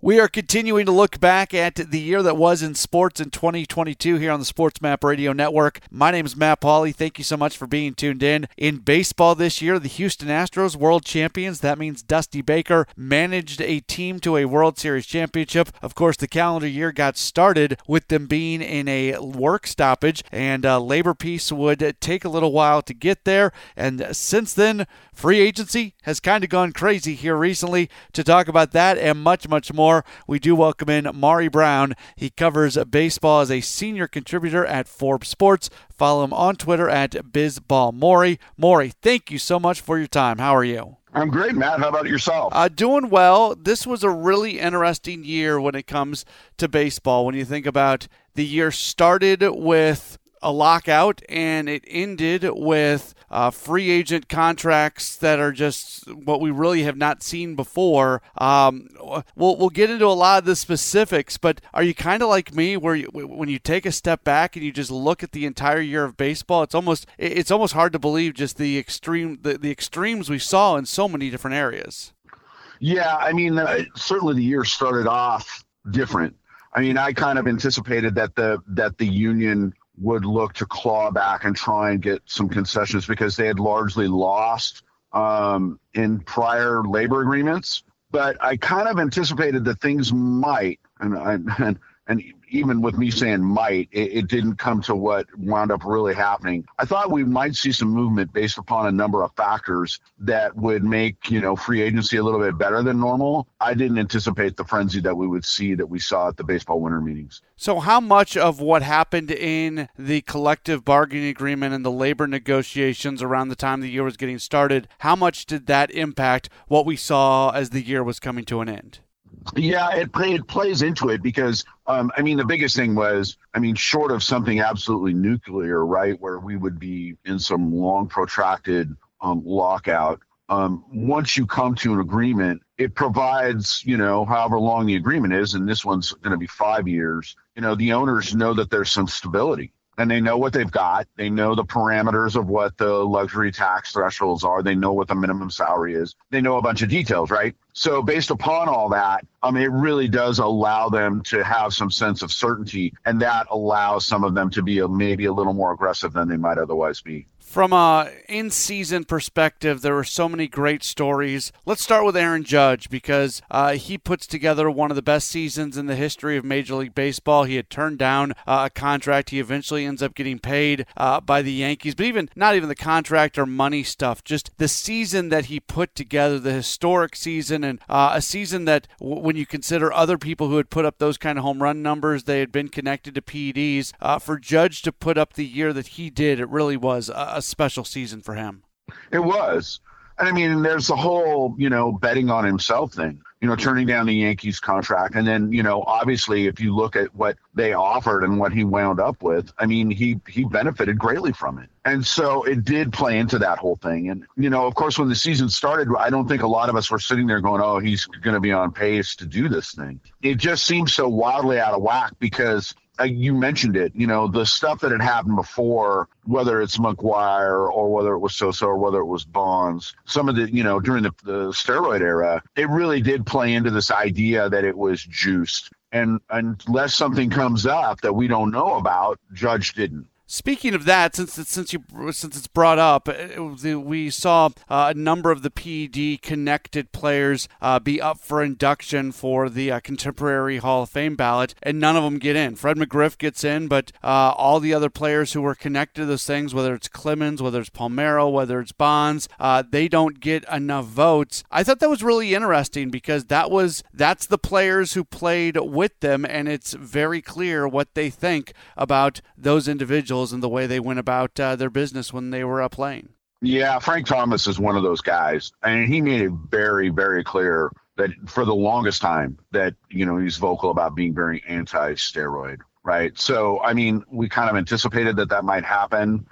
We are continuing to look back at the year that was in sports in 2022 here on the Sports Map Radio Network. My name is Matt Pauley. Thank you so much for being tuned in. In baseball this year, the Houston Astros, world champions. That means Dusty Baker managed a team to a World Series championship. Of course, the calendar year got started with them being in a work stoppage, and labor peace would take a little while to get there. And since then, free agency has kind of gone crazy here recently. To talk about that and much, much more, we do welcome in Maury Brown. He covers baseball as a senior contributor at Forbes Sports. Follow him on Twitter at BizBallMaury. Maury, thank you so much for your time. How are you? I'm great, Matt. How about yourself? Doing well. This was a really interesting year when it comes to baseball. When you think about the year started with a lockout and it ended with free agent contracts that are just what we really have not seen before. We'll get into a lot of the specifics, but are you kind of like me where when you take a step back and you just look at the entire year of baseball, it's almost hard to believe just the extremes we saw in so many different areas? Yeah, I mean, certainly the year started off different. I mean, I kind of anticipated that the union would look to claw back and try and get some concessions because they had largely lost in prior labor agreements. But I kind of anticipated that things might, and even with me saying might, it didn't come to what wound up really happening. I thought we might see some movement based upon a number of factors that would make, free agency a little bit better than normal. I didn't anticipate the frenzy that we would see that we saw at the baseball winter meetings. So how much of what happened in the collective bargaining agreement and the labor negotiations around the time the year was getting started, how much did that impact what we saw as the year was coming to an end? Yeah, it plays into it because, the biggest thing was, short of something absolutely nuclear, right, where we would be in some long protracted lockout, once you come to an agreement, it provides, however long the agreement is, and this one's going to be 5 years, the owners know that there's some stability. And they know what they've got. They know the parameters of what the luxury tax thresholds are. They know what the minimum salary is. They know a bunch of details, right? So based upon all that, it really does allow them to have some sense of certainty. And that allows some of them to be maybe a little more aggressive than they might otherwise be. From a in-season perspective, there were so many great stories. Let's start with Aaron Judge because he puts together one of the best seasons in the history of Major League Baseball. He had turned down a contract. He eventually ends up getting paid by the Yankees. But not even the contract or money stuff, just the season that he put together, the historic season, and a season that when you consider other people who had put up those kind of home run numbers, they had been connected to PEDs. For Judge to put up the year that he did, it really was a special season for him. It was. And there's the whole, betting on himself thing, turning down the Yankees contract. And then, obviously, if you look at what they offered and what he wound up with, he benefited greatly from it. And so it did play into that whole thing. And, of course, when the season started, I don't think a lot of us were sitting there going, oh, he's going to be on pace to do this thing. It just seems so wildly out of whack because you mentioned it, the stuff that had happened before, whether it's McGuire or whether it was Sosa or whether it was Bonds, some of the, during the steroid era, it really did play into this idea that it was juiced. And unless something comes up that we don't know about, Judge didn't. Speaking of that, since it's brought up, we saw a number of the PED connected players be up for induction for the Contemporary Hall of Fame ballot, and none of them get in. Fred McGriff gets in, but all the other players who were connected to those things, whether it's Clemens, whether it's Palmeiro, whether it's Bonds, they don't get enough votes. I thought that was really interesting because that's the players who played with them, and it's very clear what they think about those individuals and the way they went about their business when they were playing. Yeah, Frank Thomas is one of those guys. And he made it very, very clear that for the longest time that, he's vocal about being very anti-steroid, right? So, we kind of anticipated that might happen.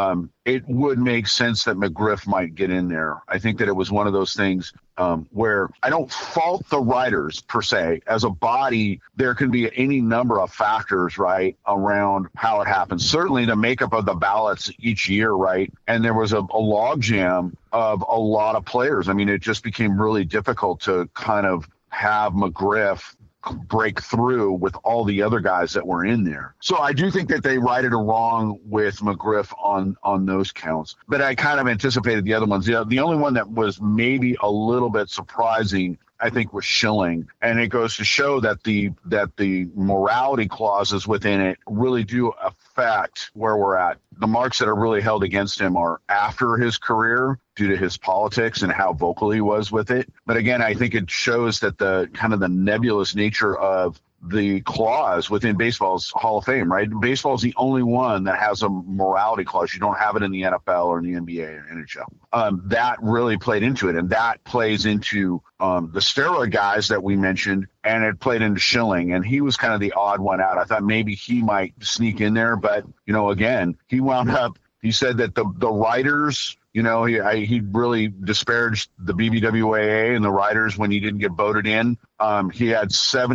It would make sense that McGriff might get in there. I think that it was one of those things where I don't fault the writers per se. As a body, there can be any number of factors, right, around how it happens. Certainly the makeup of the ballots each year, right? And there was a logjam of a lot of players. It just became really difficult to kind of have McGriff break through with all the other guys that were in there. So I do think that they righted a wrong with McGriff on those counts. But I kind of anticipated the other ones. The only one that was maybe a little bit surprising, I think, was Schilling. And it goes to show that the morality clauses within it really do affect where we're at. The marks that are really held against him are after his career due to his politics and how vocal he was with it. But again, I think it shows that the kind of the nebulous nature of the clause within baseball's Hall of Fame, right? Baseball is the only one that has a morality clause. You don't have it in the NFL or in the NBA or NHL. That really played into it, and that plays into the steroid guys that we mentioned, and it played into Schilling, and he was kind of the odd one out. I thought maybe he might sneak in there, but, again, he wound up, he said that the writers, he really disparaged the BBWAA and the writers when he didn't get voted in. He had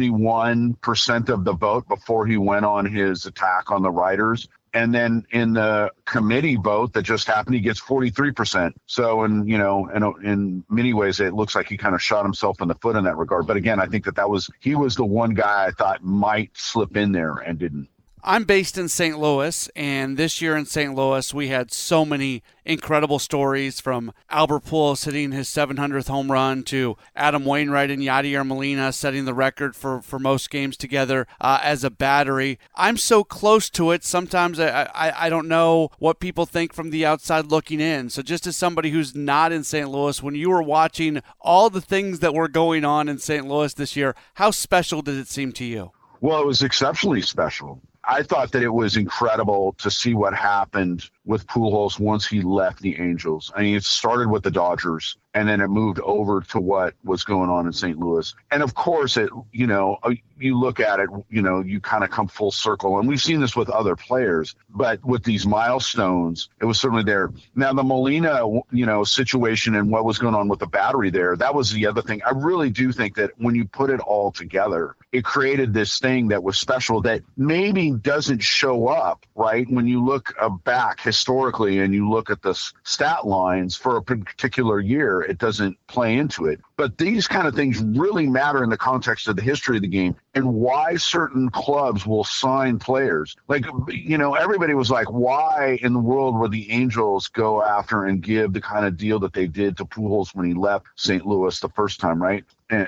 71% of the vote before he went on his attack on the writers. And then in the committee vote that just happened, he gets 43%. So, in many ways, it looks like he kind of shot himself in the foot in that regard. But again, I think he was the one guy I thought might slip in there and didn't. I'm based in St. Louis, and this year in St. Louis, we had so many incredible stories, from Albert Pujols hitting his 700th home run to Adam Wainwright and Yadier Molina setting the record for most games together as a battery. I'm so close to it, sometimes I don't know what people think from the outside looking in. So just as somebody who's not in St. Louis, when you were watching all the things that were going on in St. Louis this year, how special did it seem to you? Well, it was exceptionally special. I thought that it was incredible to see what happened with Pujols once he left the Angels. I mean, it started with the Dodgers, and then it moved over to what was going on in St. Louis. And of course, you look at it, you kind of come full circle. And we've seen this with other players, but with these milestones, it was certainly there. Now, the Molina, situation and what was going on with the battery there, that was the other thing. I really do think that when you put it all together, it created this thing that was special that maybe doesn't show up, right? When you look back historically and you look at the stat lines for a particular year, it doesn't play into it. But these kind of things really matter in the context of the history of the game and why certain clubs will sign players. Like, everybody was like, why in the world would the Angels go after and give the kind of deal that they did to Pujols when he left St. Louis the first time, right? And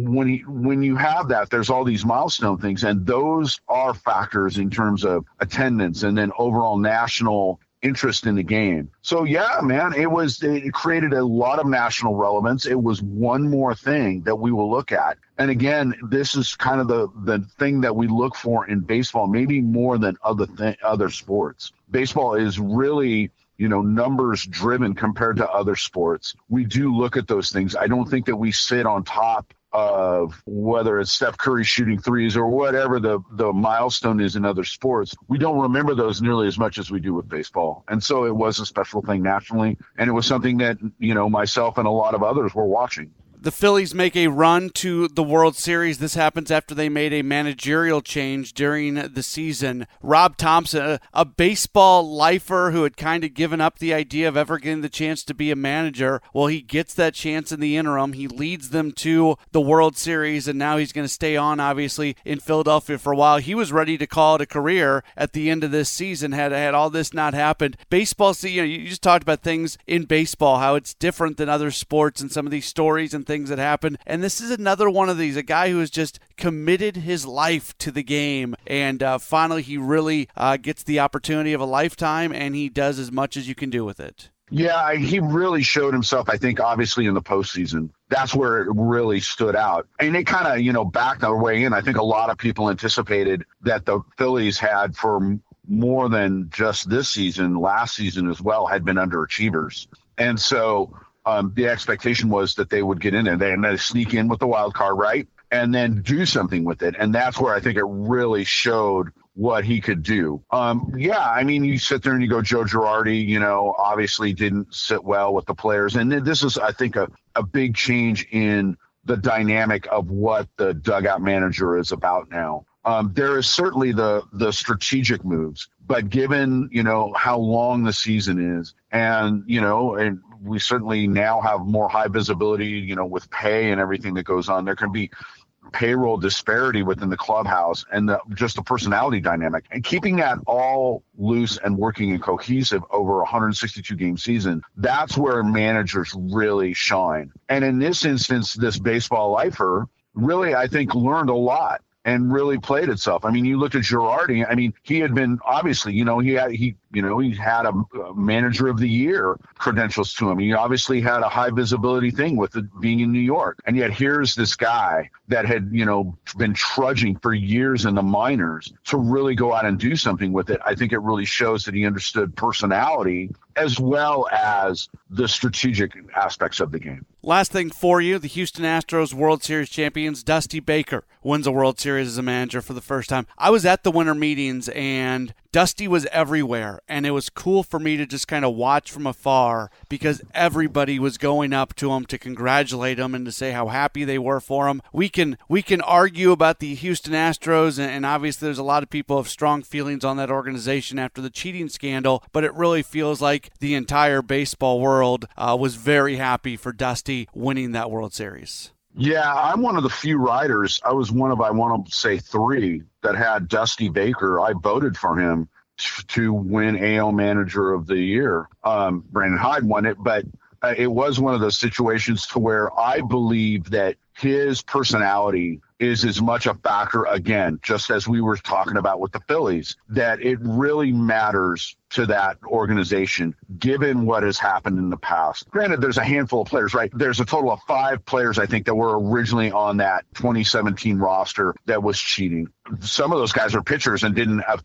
when you have that, there's all these milestone things, and those are factors in terms of attendance and then overall national interest in the game. So yeah, man, it created a lot of national relevance. It was one more thing that we will look at. And again, this is kind of the thing that we look for in baseball, maybe more than other sports. Baseball is really, numbers driven compared to other sports. We do look at those things. I don't think that we sit on top of whether it's Steph Curry shooting threes or whatever the milestone is in other sports. We don't remember those nearly as much as we do with baseball. And so it was a special thing nationally. And it was something that, myself and a lot of others were watching. The Phillies make a run to the World Series. This happens after they made a managerial change during the season. Rob Thompson, a baseball lifer who had kind of given up the idea of ever getting the chance to be a manager, well, he gets that chance in the interim. He leads them to the World Series, and now he's going to stay on, obviously, in Philadelphia for a while. He was ready to call it a career at the end of this season had all this not happened. Baseball, you just talked about things in baseball, how it's different than other sports and some of these stories and things that happen. And this is another one of these, a guy who has just committed his life to the game. And finally, he really gets the opportunity of a lifetime, and he does as much as you can do with it. Yeah, he really showed himself, I think, obviously in the postseason. That's where it really stood out. And they kind of, backed their way in. I think a lot of people anticipated that the Phillies had, for more than just this season, last season as well, had been underachievers. And so the expectation was that they would get in there and they sneak in with the wild card, right? And then do something with it. And that's where I think it really showed what he could do. You sit there and you go, Joe Girardi, obviously didn't sit well with the players. And this is, I think, a big change in the dynamic of what the dugout manager is about now. There is certainly the strategic moves, but given, how long the season is and we certainly now have more high visibility, with pay and everything that goes on, there can be payroll disparity within the clubhouse and just the personality dynamic, and keeping that all loose and working and cohesive over a 162 game season, that's where managers really shine. And in this instance, this baseball lifer really, I think, learned a lot and really played itself. I mean, you look at Girardi. I mean, he had been obviously, he had a manager of the year credentials to him. He obviously had a high visibility thing with it being in New York. And yet here's this guy that had, been trudging for years in the minors to really go out and do something with it. I think it really shows that he understood personality as well as the strategic aspects of the game. Last thing for you, the Houston Astros World Series champions, Dusty Baker, wins a World Series as a manager for the first time. I was at the winter meetings, and Dusty was everywhere, and it was cool for me to just kind of watch from afar because everybody was going up to him to congratulate him and to say how happy they were for him. We can argue about the Houston Astros, and obviously there's a lot of people who have strong feelings on that organization after the cheating scandal, but it really feels like the entire baseball world was very happy for Dusty winning that World Series. Yeah, I'm one of the few writers. I was one of, I want to say, 3 that had Dusty Baker. I voted for him to win AL Manager of the Year. Brandon Hyde won it, but it was one of those situations to where I believe that his personality is as much a factor, again, just as we were talking about with the Phillies, that it really matters to that organization, given what has happened in the past. Granted, there's a handful of players, right? There's a total of 5 players, I think, that were originally on that 2017 roster that was cheating. Some of those guys are pitchers and didn't have,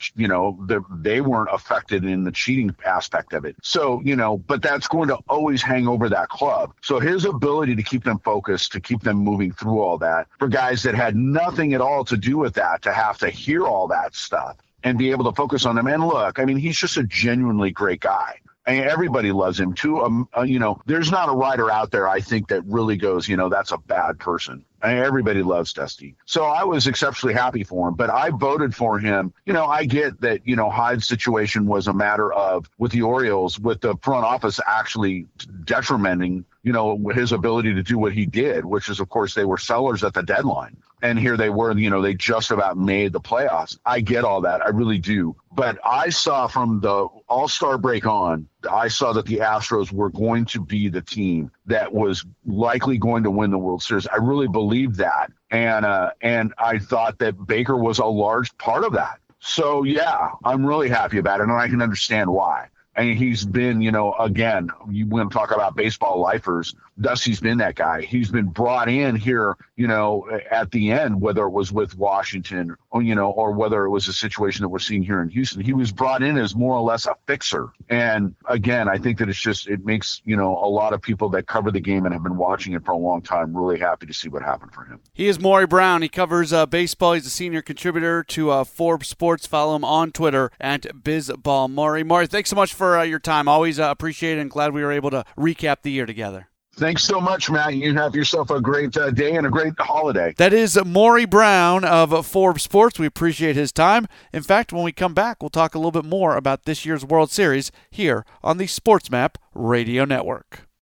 they weren't affected in the cheating aspect of it. So, but that's going to always hang over that club. So his ability to keep them focused, to keep them moving through all that, for guys that had nothing at all to do with that, to have to hear all that stuff and be able to focus on them. And look, I mean, he's just a genuinely great guy. And everybody loves him too. There's not a writer out there, I think, that really goes, that's a bad person. Everybody loves Dusty. So I was exceptionally happy for him, but I voted for him. I get that, Hyde's situation was a matter of, with the Orioles, with the front office actually detrimenting, his ability to do what he did, which is, of course, they were sellers at the deadline. And here they were, they just about made the playoffs. I get all that. I really do. But I saw from the All-Star break on, I saw that the Astros were going to be the team that was likely going to win the World Series. I really believed that. And I thought that Baker was a large part of that. So, yeah, I'm really happy about it, and I can understand why. And he's been, again, you want to talk about baseball lifers, Dusty's been that guy. He's been brought in here, at the end, whether it was with Washington or whether it was a situation that we're seeing here in Houston. He was brought in as more or less a fixer. And again, I think that it makes, a lot of people that cover the game and have been watching it for a long time really happy to see what happened for him. He is Maury Brown. He covers baseball. He's a senior contributor to Forbes Sports. Follow him on Twitter at BizBall. Maury, thanks so much for your time. Always appreciate it and glad we were able to recap the year together. Thanks so much, Matt. You have yourself a great day and a great holiday. That is Maury Brown of Forbes Sports. We appreciate his time. In fact, when we come back, we'll talk a little bit more about this year's World Series here on the SportsMap Radio Network.